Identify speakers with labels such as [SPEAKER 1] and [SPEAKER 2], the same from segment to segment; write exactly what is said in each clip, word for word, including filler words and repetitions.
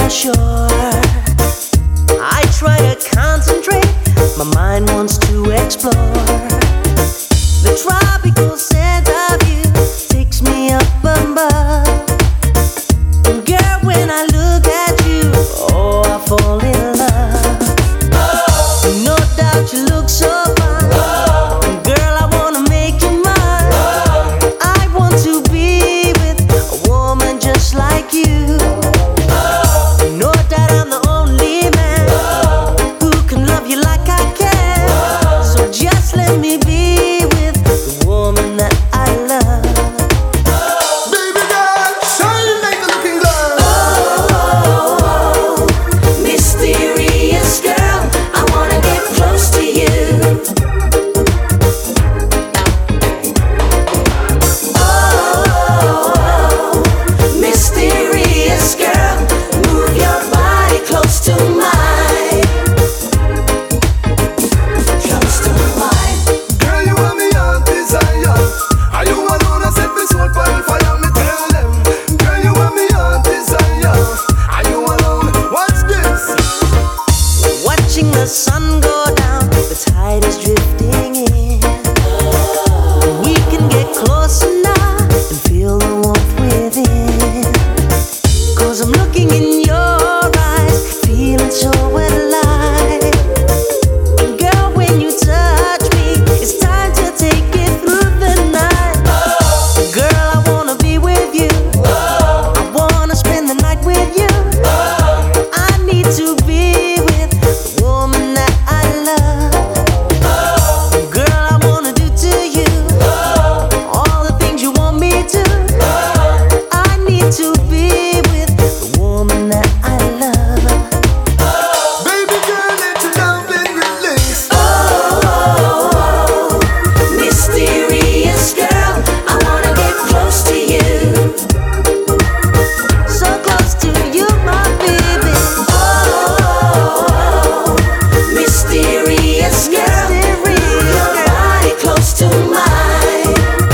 [SPEAKER 1] shore. I try to concentrate, my mind wants to explore. The tropical scent of you takes me up above. And girl, when I look at you, oh, I fall in love. Oh. No doubt you look so fine. Oh. And girl, I wanna make you mine. Oh. I want to be with a woman just like you. Oh. No doubt I'm the only man oh. who can love you like I can. Oh. So just let me be with the woman that I love.
[SPEAKER 2] Baby girl, shine like a looking glass.
[SPEAKER 1] Oh, mysterious girl, I wanna get close to you. Oh, mysterious girl, move your body close to mine. Close to mine.
[SPEAKER 2] Girl, you are me heart desire. Are you alone? I set me soul on fire. Me tell them. Girl, you are me heart desire. Are you alone? What's this?
[SPEAKER 1] Watching the sun go down, the tide is drifting in. We can get closer now and feel the warmth within. Cause I'm looking in your eyes, feeling so alive. And girl, when you touch me, it's time to take it through the night. Girl, I wanna be with you. I wanna spend the night with you. I need to be with the woman that I love. Girl, I wanna do to you all the things you want me to. I need to be with the woman that I love.
[SPEAKER 2] Baby girl, let your loving release.
[SPEAKER 1] Oh, mysterious girl, I wanna get close to you. So close to you, my baby. Oh, mysterious girl, move your body close to mine.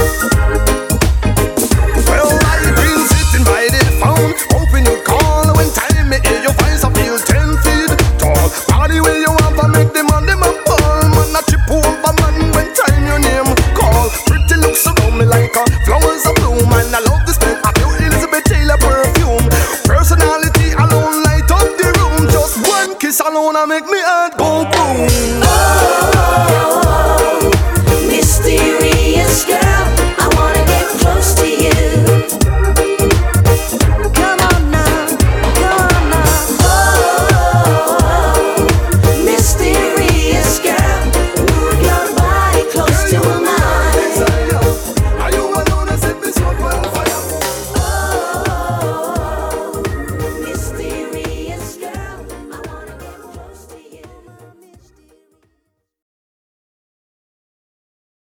[SPEAKER 2] Well, I've been sitting by the phone, hoping you'd call. When time me hear your voice, I feel ten feet tall. Party where you want to make them on them a ball. Man, I trip over man when time your name call. Pretty looks around me like a flowers a bloom. And I love the smell of your Elizabeth Taylor perfume. Personality alone light up the room. Just one kiss alone I make me